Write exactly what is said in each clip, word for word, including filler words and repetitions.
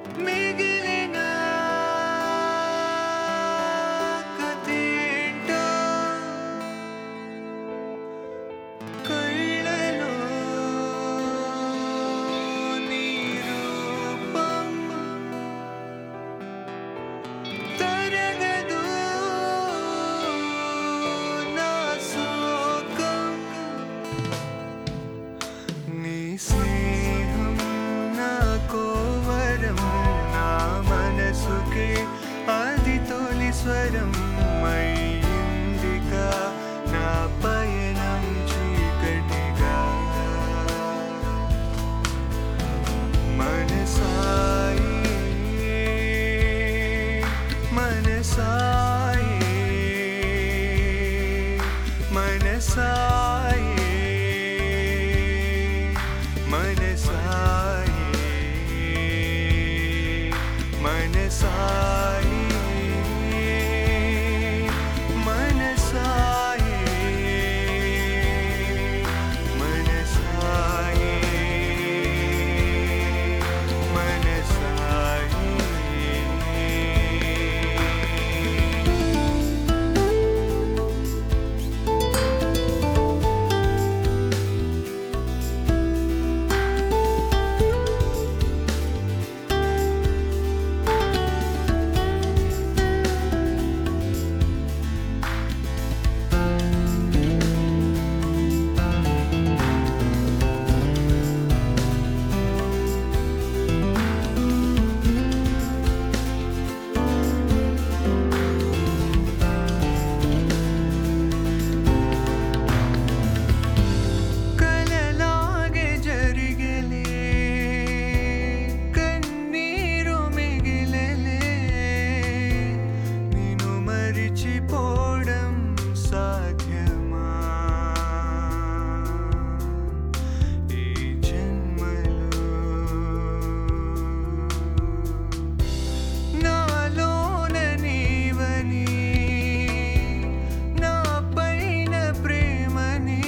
మిగిలిన కథేంటో కళ్ళలో నీ రూపం తరగదు నా శోకం నీ స్నేహం నా కోవరం నా మనసుకే అది తొలి స్వరం అయ్యిందిగా నా పయనం చీకటిగా మనసాయి మనసాయి మనసాయి మనసాయి మనసాయి మనసాయి మనసాయి కలలాగే జరిగెలే కన్నీరు మిగిలెలే నిన్ను మరిచిపోవడం సాధ్యమా ఈ జన్మలో నాలోన నీవని నా పైన ప్రేమని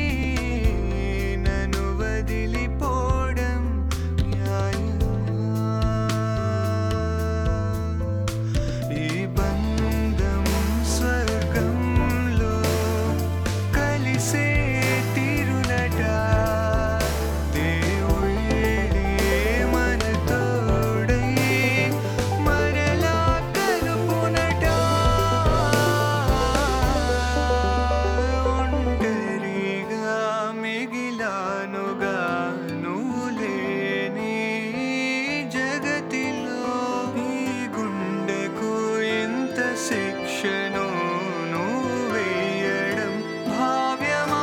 నన్ను వదిలిపోవడం న్యాయమా ఈ బంధం స్వర్గంలో కలిసే తీరునట దేవుళ్ళే మన తోడై మరలా కలుపునట ఒంటరిగా మిగిలానుగా నువ్వు లేని జగతిలో ఈ గుండెకు ఎంత శిక్షను నువ్వు వేయడం భావ్యమా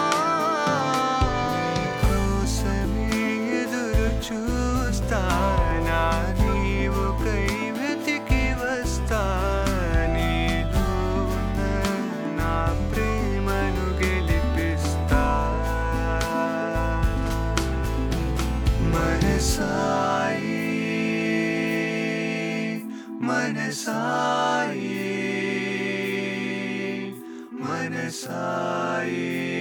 కోసమే ఎదురు చూస్తానా నీవు కై వెతికి వస్తా నీలో ఉన్న నా ప్రేమను గెలిపిస్తా మనసాయి మనసాయి మనసాయి